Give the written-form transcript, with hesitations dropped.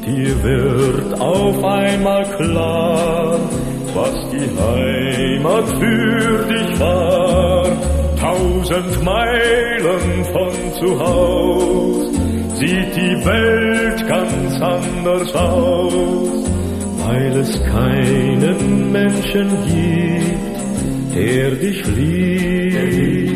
Dir wird auf einmal klar, was die Heimat für dich war. 1000 Meilen von zu Haus sieht die Welt ganz anders aus, weil es keinen Menschen gibt, der dich liebt.